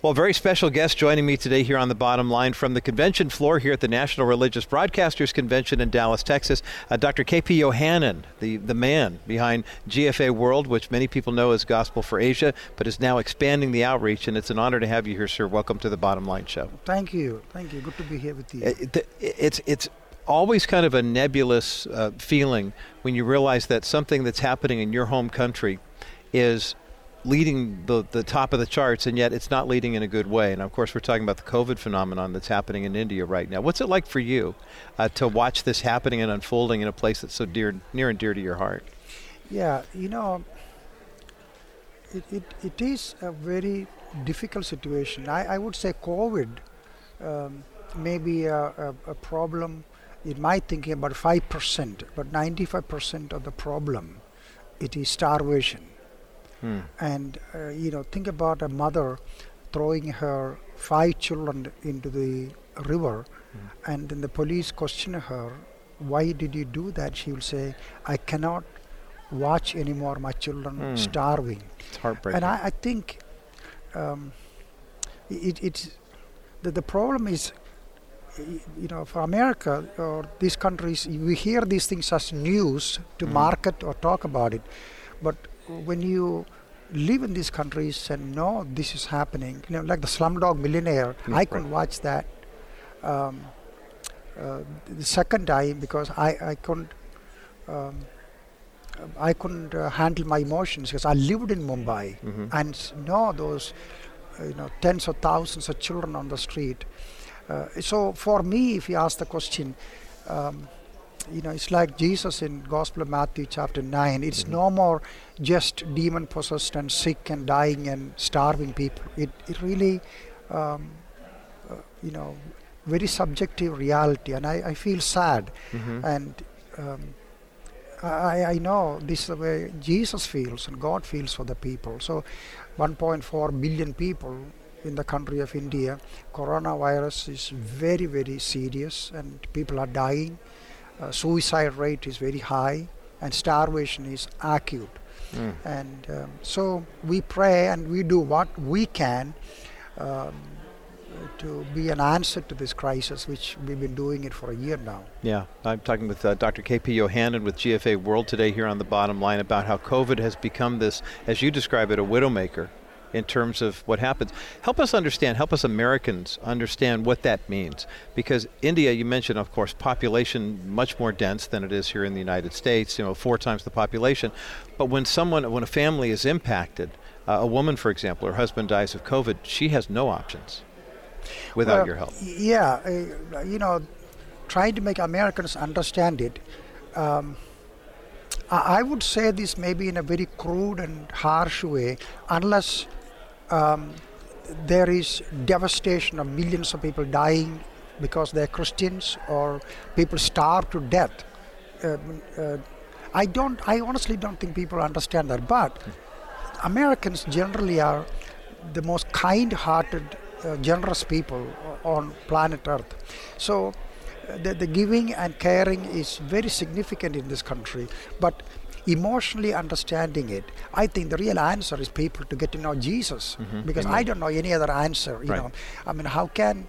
Well, very special guest joining me today here on The Bottom Line from the convention floor here at the National Religious Broadcasters Convention in Dallas, Texas, Dr. K.P. Yohannan, the man behind GFA World, which many people know as Gospel for Asia, but is now expanding the outreach, and it's an honor to have you here, sir. Welcome to The Bottom Line Show. Thank you. Good to be here with you. It's always kind of a nebulous feeling when you realize that something that's happening in your home country is leading the top of the charts, and yet it's not leading in a good way. And of course, we're talking about the COVID phenomenon that's happening in India right now. What's it like for you to watch this happening and unfolding in a place that's so near and dear to your heart? Yeah, it is a very difficult situation. I would say COVID may be a problem in my thinking about 5%, but 95% of the problem, it is starvation. And, think about a mother throwing her 5 children into the river, and then the police question her, why did you do that? She will say, I cannot watch anymore my children starving. It's heartbreaking. And I think the problem is, for America or these countries, we hear these things as news to market or talk about it. But when you live in these countries and know this is happening, like the Slumdog Millionaire, I couldn't watch that the second time because I couldn't handle my emotions because I lived in Mumbai and know those tens of thousands of children on the street. So for me, if you ask the question, it's like Jesus in Gospel of Matthew chapter 9. It's no more just demon-possessed and sick and dying and starving people. It really, very subjective reality. And I feel sad. And I know this is the way Jesus feels and God feels for the people. So 1.4 billion people in the country of India, coronavirus is very, very serious and people are dying. Suicide rate is very high and starvation is acute. And so we pray and we do what we can to be an answer to this crisis, which we've been doing it for a year now. Yeah, I'm talking with Dr. K.P. Yohannan with GFA World today here on The Bottom Line about how COVID has become this, as you describe it, a widowmaker in terms of what happens. Help us Americans understand what that means. Because India, you mentioned, of course, population much more dense than it is here in the United States, 4 times the population. But when a family is impacted, a woman, for example, her husband dies of COVID, she has no options without your help. Yeah, trying to make Americans understand it. I would say this maybe in a very crude and harsh way, unless there is devastation of millions of people dying because they're Christians or people starve to death. I honestly don't think people understand that. But Americans generally are the most kind-hearted, generous people on planet Earth. So the giving and caring is very significant in this country, but emotionally understanding it, I think the real answer is people to get to know Jesus, because I don't know any other answer. I mean, how can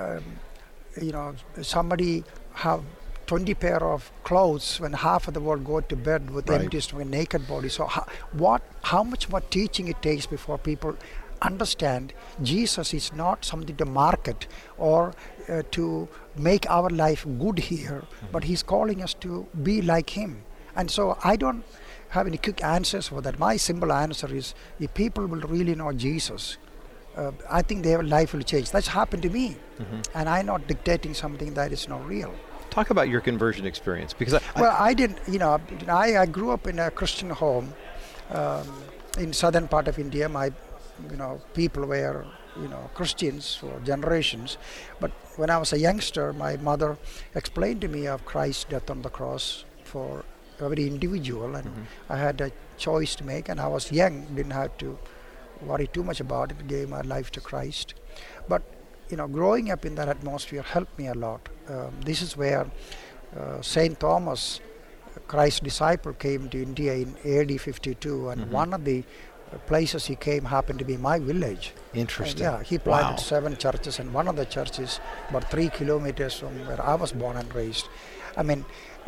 somebody have 20 pair of clothes when half of the world go to bed with empty stomach, naked body? So how much more teaching it takes before people understand Jesus is not something to market or to make our life good here, but he's calling us to be like him. And so I don't have any quick answers for that. My simple answer is, if people will really know Jesus, I think their life will change. That's happened to me, and I'm not dictating something that is not real. Talk about your conversion experience, because I didn't. I grew up in a Christian home in southern part of India. My people were Christians for generations, but when I was a youngster, my mother explained to me of Christ's death on the cross for every individual, and I had a choice to make, and I was young, didn't have to worry too much about it, gave my life to Christ. But growing up in that atmosphere helped me a lot. This is where Saint Thomas, Christ's disciple, came to India in AD 52, and one of the places he came happened to be my village. Interesting. Yeah, he planted Wow. 7 churches, and one of the churches about 3 kilometers from where I was born and raised. I mean,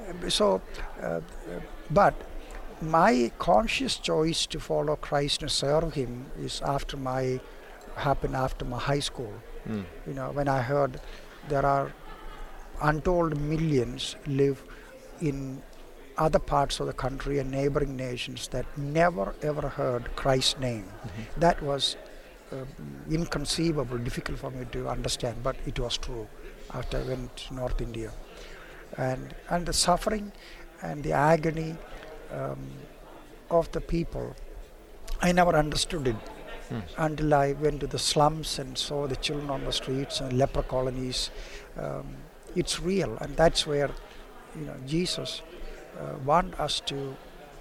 but my conscious choice to follow Christ and serve Him is happened after my high school. Mm. You know, when I heard there are untold millions live in other parts of the country and neighboring nations that never ever heard Christ's name. Mm-hmm. That was inconceivable, difficult for me to understand, but it was true after I went to North India. And the suffering and the agony of the people, I never understood it until I went to the slums and saw the children on the streets and leper colonies. It's real, and that's where Jesus want us to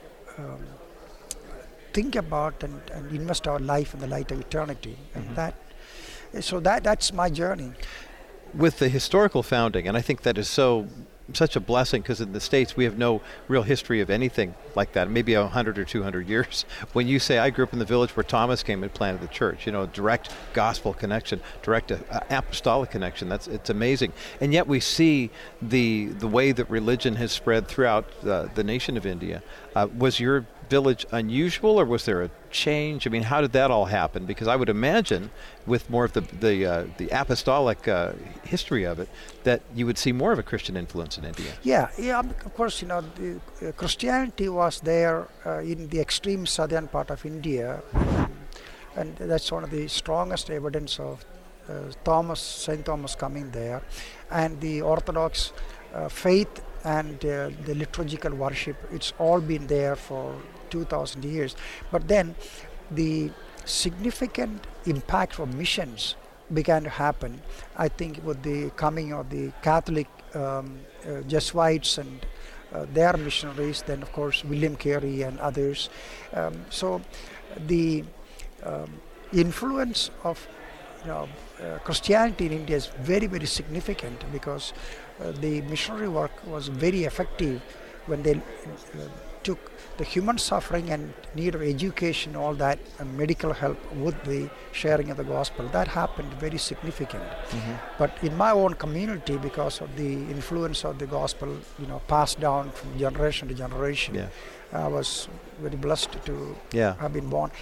think about and invest our life in the light of eternity. And that's my journey. With the historical founding, and I think that is such a blessing, because in the States we have no real history of anything like that, maybe 100 or 200 years. When you say, I grew up in the village where Thomas came and planted the church, direct gospel connection, direct apostolic connection, it's amazing. And yet we see the way that religion has spread throughout the nation of India. Was your village unusual, or was there a change? I mean, how did that all happen? Because I would imagine, with more of the apostolic history of it, that you would see more of a Christian influence in India. Yeah. Of course, Christianity was there in the extreme southern part of India, and that's one of the strongest evidence of Saint Thomas coming there, and the Orthodox faith and the liturgical worship. It's all been there for 2,000 years. But then the significant impact for missions began to happen, I think, with the coming of the Catholic Jesuits and their missionaries, then of course William Carey and others. So the influence of Christianity in India is very, very significant, because the missionary work was very effective when they took the human suffering and need of education, all that, and medical help with the sharing of the gospel. That happened very significant. Mm-hmm. But in my own community, because of the influence of the gospel, passed down from generation to generation, I was very blessed to have been born.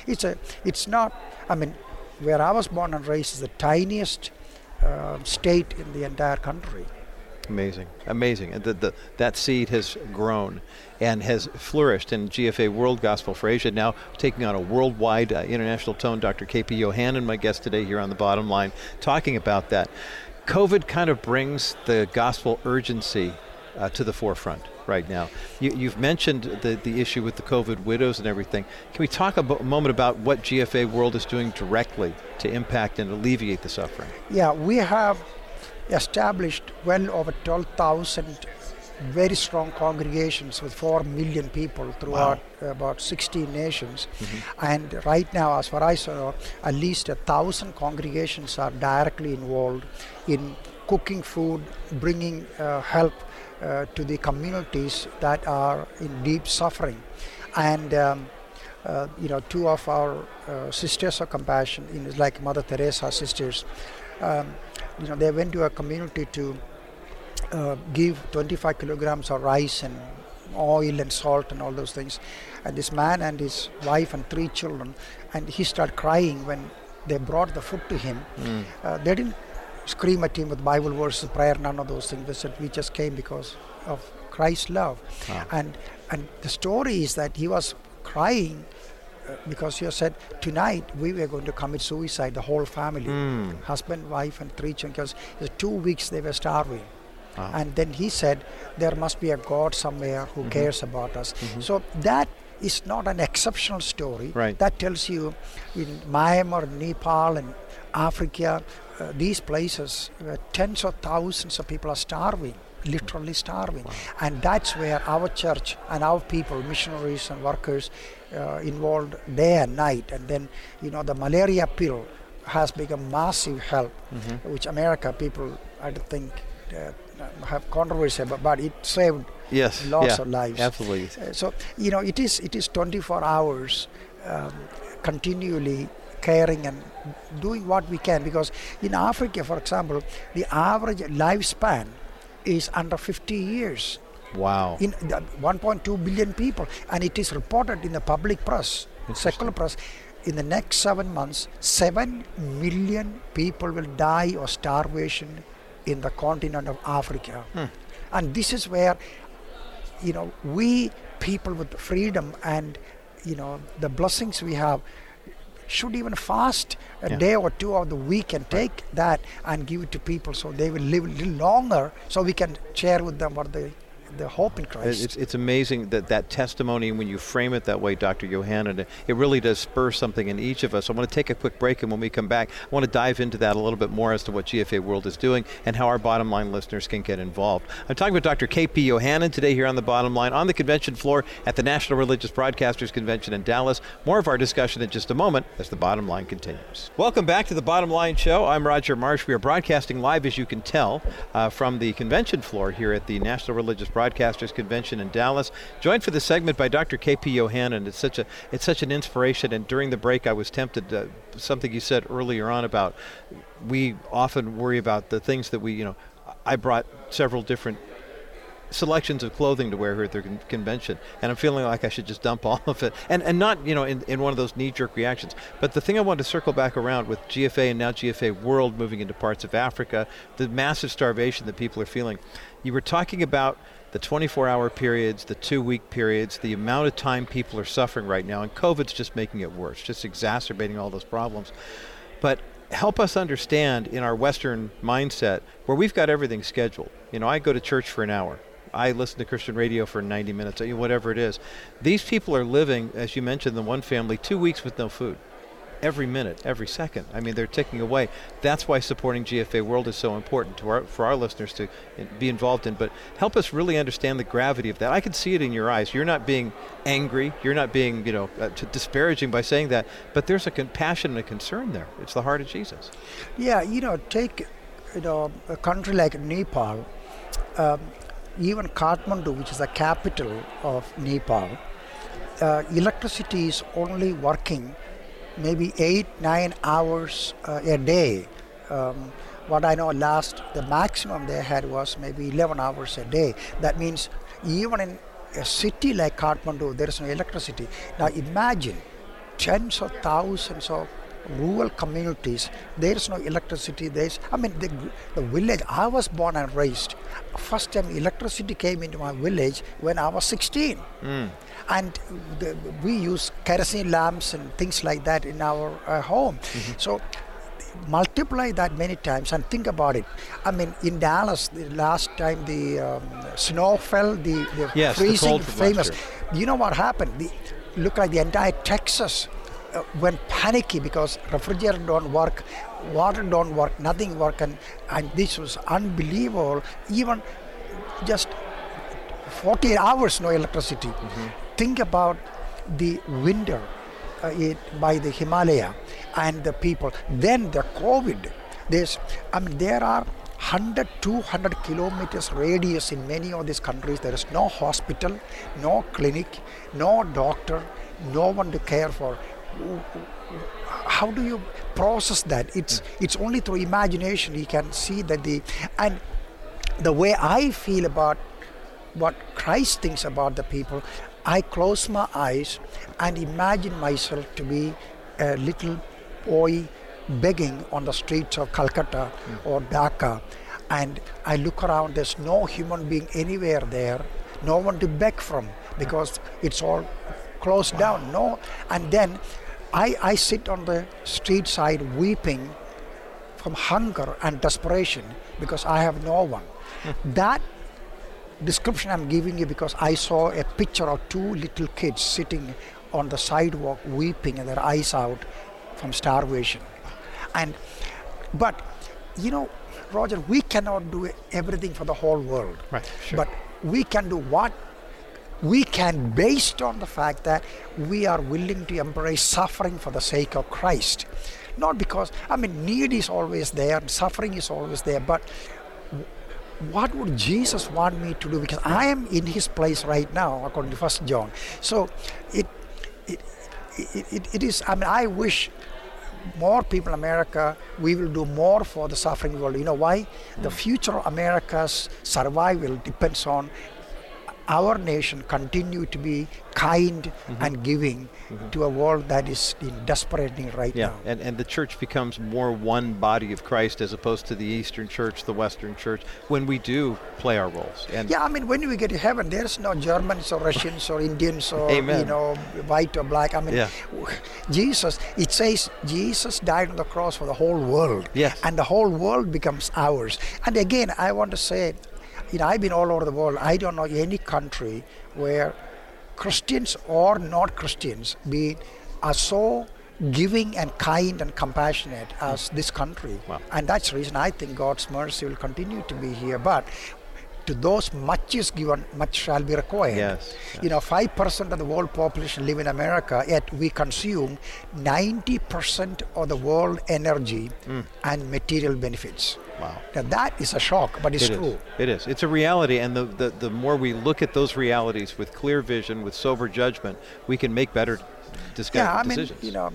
Where I was born and raised is the tiniest state in the entire country. Amazing. And that seed has grown and has flourished in GFA World Gospel for Asia, now taking on a worldwide international tone. Dr. K.P. Yohannan, my guest today here on The Bottom Line, talking about that. COVID kind of brings the gospel urgency to the forefront right now. You've mentioned the issue with the COVID widows and everything. Can we talk a moment about what GFA World is doing directly to impact and alleviate the suffering? Yeah, we have established well over 12,000 very strong congregations with 4 million people throughout about 16 nations. Mm-hmm. And right now, as far as I saw, at least 1,000 congregations are directly involved in cooking food, bringing help to the communities that are in deep suffering. And 2 of our sisters of compassion, like Mother Teresa sisters, they went to a community to give 25 kilograms of rice and oil and salt and all those things. And this man and his wife and 3 children, and he started crying when they brought the food to him. They didn't scream at him with Bible verses, prayer, none of those things. They said, we just came because of Christ's love. And the story is that he was crying because he said, tonight we were going to commit suicide, the whole family, husband, wife and 3 children, because 2 weeks they were starving. And then he said, there must be a God somewhere who cares about us. So that is not an exceptional story. Right. That tells you in Myanmar, Nepal and Africa, these places where tens of thousands of people are starving, literally starving. And that's where our church and our people, missionaries and workers, involved day and night. And then, the malaria pill has become massive help, which America people, I don't think, have controversy about, but it saved lots of lives. Absolutely. So it is 24 hours continually caring and doing what we can, because in Africa, for example, the average lifespan is under 50 years. Wow. In 1.2 billion people, and it is reported in the public press, secular press, in the next 7 months, 7 million people will die of starvation in the continent of Africa. And this is where, we people with freedom and, the blessings we have should even fast a day or two of the week and take that and give it to people so they will live a little longer, so we can share with them what the hope in Christ. It's amazing that testimony, when you frame it that way, Dr. Yohannan, it really does spur something in each of us. I want to take a quick break, and when we come back, I want to dive into that a little bit more as to what GFA World is doing and how our Bottom Line listeners can get involved. I'm talking with Dr. K.P. Yohannan today here on the Bottom Line on the convention floor at the National Religious Broadcasters Convention in Dallas. More of our discussion in just a moment as the Bottom Line continues. Welcome back to the Bottom Line Show. I'm Roger Marsh. We are broadcasting live, as you can tell, from the convention floor here at the National Religious Broadcasters Convention in Dallas. Joined for the segment by Dr. K.P. Yohannan. It's such an inspiration, and during the break I was tempted, something you said earlier on about we often worry about the things that I brought several different selections of clothing to wear here at the convention, and I'm feeling like I should just dump all of it, and not in one of those knee-jerk reactions. But the thing I wanted to circle back around with GFA and now GFA World moving into parts of Africa, the massive starvation that people are feeling. You were talking about the 24-hour periods, the 2-week periods, the amount of time people are suffering right now, and COVID's just making it worse, just exacerbating all those problems. But help us understand in our Western mindset where we've got everything scheduled. I go to church for an hour. I listen to Christian radio for 90 minutes, whatever it is. These people are living, as you mentioned, the one family, 2 weeks with no food. Every minute, every second. They're ticking away. That's why supporting GFA World is so important for our listeners to be involved in. But help us really understand the gravity of that. I can see it in your eyes. You're not being angry. You're not being, disparaging by saying that. But there's a compassion and a concern there. It's the heart of Jesus. Yeah, take, a country like Nepal, even Kathmandu, which is the capital of Nepal, electricity is only working maybe 8-9 hours a day. What I know the maximum they had was maybe 11 hours a day. That means even in a city like Kathmandu, there is no electricity. Now imagine tens of thousands of rural communities, there is no electricity. The village I was born and raised, first time electricity came into my village when I was 16. And we use kerosene lamps and things like that in our home. So multiply that many times and think about it. In Dallas, the last time the snow fell, the freezing, famous. You know what happened? Look like the entire Texas went panicky because refrigerator don't work, water don't work, nothing work, and this was unbelievable. Even just 48 hours no electricity. Think about the winter by the Himalaya and the people. Then the COVID. There are 100-200 kilometers radius in many of these countries. There is no hospital, no clinic, no doctor, no one to care for. How do you process that? It's only through imagination you can see that and the way I feel about what Christ thinks about the people. I close my eyes and imagine myself to be a little boy begging on the streets of Calcutta or Dhaka, and I look around, there's no human being anywhere there, no one to beg from because it's all closed down. And then I sit on the street side weeping from hunger and desperation because I have no one. That description I'm giving you because I saw a picture of 2 little kids sitting on the sidewalk weeping and their eyes out from starvation. But Roger, we cannot do everything for the whole world. Right, sure. But we can do what we can based on the fact that we are willing to embrace suffering for the sake of Christ. Not because, need is always there, suffering is always there, but what would Jesus want me to do? Because I am in his place right now, according to 1 John. So it is, I mean, I wish more people in America, we will do more for the suffering world. You know why? The future of America's survival depends on our nation continue to be kind and giving to a world that is in desperate need right now. And the church becomes more one body of Christ as opposed to the Eastern Church, the Western Church, when we do play our roles. And I mean, when we get to heaven, there's no Germans or Russians or Indians or, Amen. you know, white or black. I mean, Jesus, it says Jesus died on the cross for the whole world. Yes. And the whole world becomes ours. And again, I want to say, you know, I've been all over the world. I don't know any country where Christians or not Christians are so giving and kind and compassionate as this country. Wow. And that's the reason I think God's mercy will continue to be here. But to those much is given, much shall be required. Yes. You know, 5% of the world population live in America, yet we consume 90% of the world energy and material benefits. Wow. Now that is a shock, but it's true. It is. It's a reality, and the more we look at those realities with clear vision, with sober judgment, we can make better decisions. You know,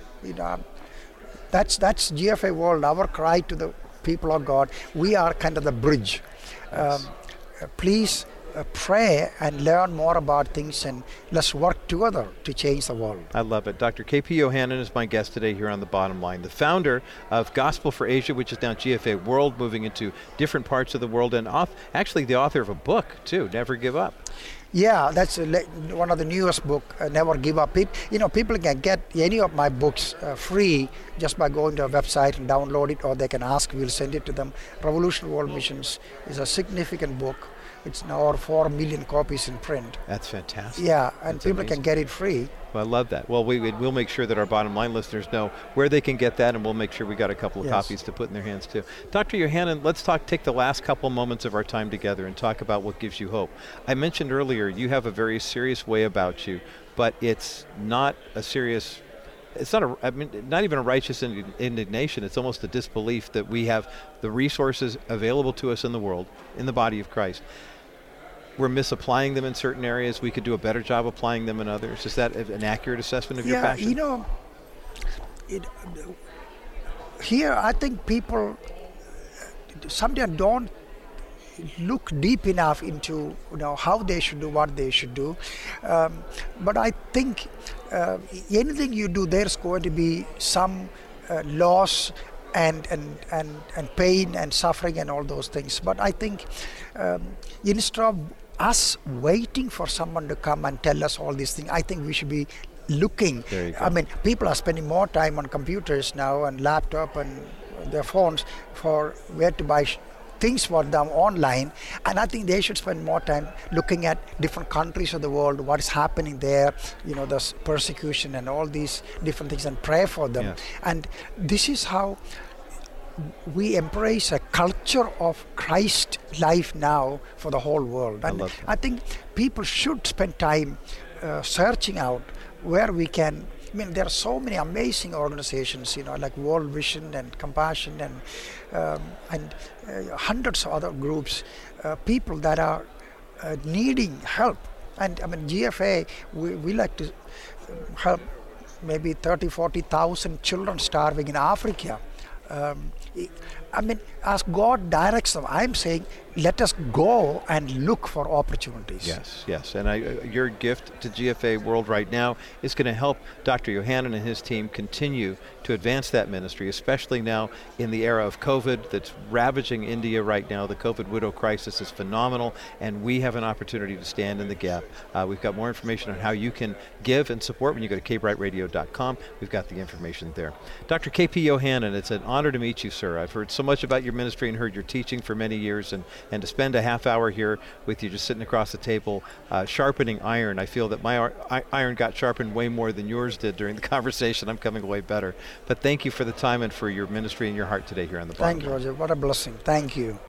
that's GFA World. Our cry to the people of God. We are kind of the bridge. Yes. Please pray and learn more about things, and let's work together to change the world. I love it. Dr. K.P. Yohannan is my guest today here on The Bottom Line, the founder of Gospel for Asia, which is now GFA World, moving into different parts of the world, and actually the author of a book, too, Never Give Up. Yeah, that's one of the newest book, Never Give Up. People can get any of my books free just by going to our website and download it, or they can ask, we'll send it to them. Revolution World Missions is a significant book. It's now over 4 million copies in print. That's fantastic. Yeah, and That's people amazing. can get it free. Well, I love that. Well, we'll make sure that our Bottom Line listeners know where they can get that, and we'll make sure we got a couple of copies to put in their hands too. Dr. Yohannan, let's take the last couple moments of our time together and talk about what gives you hope. I mentioned earlier you have a very serious way about you, but it's not a serious. It's not even a righteous indignation. It's almost a disbelief that we have the resources available to us in the world, in the body of Christ. We're misapplying them in certain areas. We could do a better job applying them in others. Is that an accurate assessment of your passion? You know, here I think people sometimes don't look deep enough into how they should do what they should do. But I think anything you do, there's going to be some loss and pain and suffering and all those things. But I think instead of us waiting for someone to come and tell us all these things, I think we should be looking. There you go. I mean, people are spending more time on computers now and laptop and their phones for where to buy things for them online, and I think they should spend more time looking at different countries of the world, what is happening there, the persecution and all these different things, and pray for them. Yes. And this is how we embrace a culture of Christ life now for the whole world. And I think people should spend time searching out where we can. I mean, there are so many amazing organizations, like World Vision and Compassion and hundreds of other groups, people that are needing help. And I mean, GFA, we like to help maybe 40,000 children starving in Africa. I mean, as God directs them, I'm saying, let us go and look for opportunities. Yes. And your gift to GFA World right now is going to help Dr. Yohannan and his team continue to advance that ministry, especially now in the era of COVID that's ravaging India right now. The COVID widow crisis is phenomenal, and we have an opportunity to stand in the gap. We've got more information on how you can give and support when you go to kbrightradio.com. We've got the information there. Dr. K.P. Yohannan, it's an honor to meet you, sir. I've heard so much about your ministry and heard your teaching for many years, and to spend a half hour here with you just sitting across the table sharpening iron. I feel that my iron got sharpened way more than yours did during the conversation. I'm coming away better. But thank you for the time and for your ministry and your heart today here on The Bottom Line. Thank you, Roger. What a blessing. Thank you.